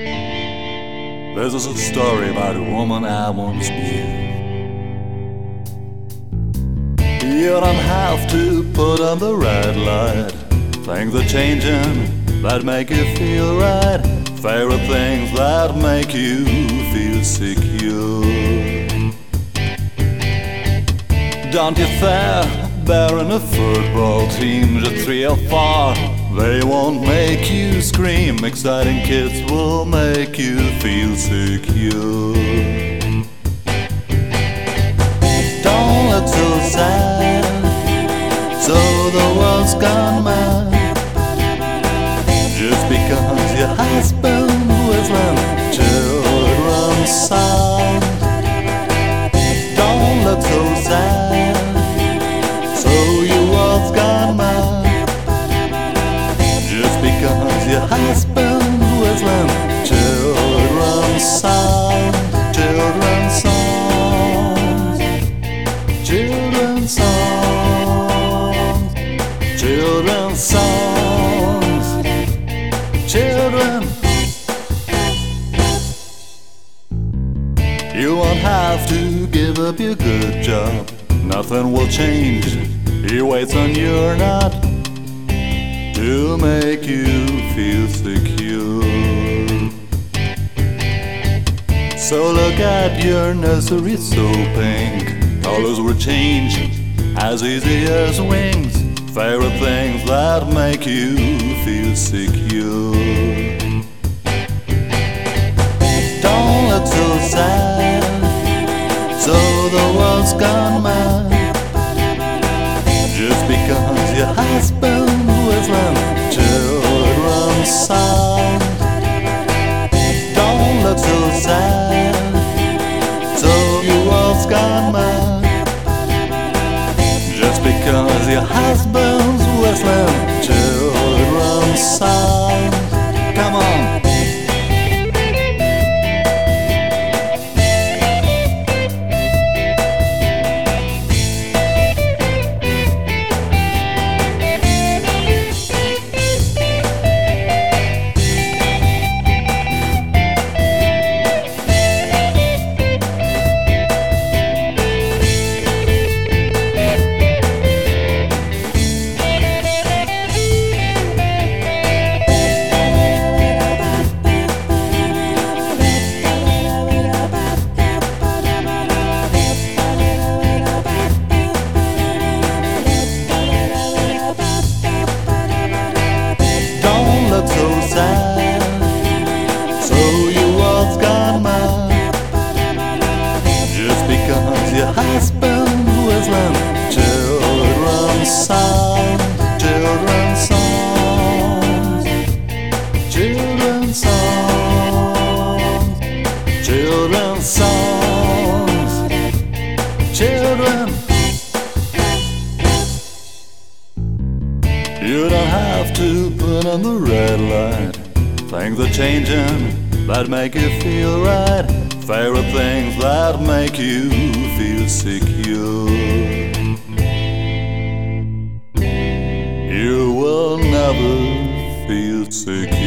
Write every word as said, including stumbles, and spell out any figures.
This is a story about a woman I once knew. You don't have to put on the red light. Things are changing that make you feel right. Favorite things that make you feel secure. Don't you fear bearing a football team, just three or four. They won't make you scream. Exciting kids will make you feel secure. Don't look so sad, so the world's gone mad, just because your husband whistling children's song. Don't look so sad, so your world's gone mad, just because your husband whistling children's songs, children's songs, children's songs, children's songs, children. You won't have to give up your good job. Nothing will change. He waits on you or not to make you feel secure. So look at your nursery so pink. Colors will change as easy as wings. Favorite things that make you feel secure. Don't look so sad, so the world's gone mad, just because your husband whistling children's song. Don't look so sad, so your world's gone mad, just because your husband's whistling children's song. Come on. So sad, so your world's gone mad, just because your husband whistling children's songs, children's songs, children's songs, children's songs, children. You don't have to put on the red light. Things are changing that make you feel right. Favorite things that make you feel secure. You will never feel secure.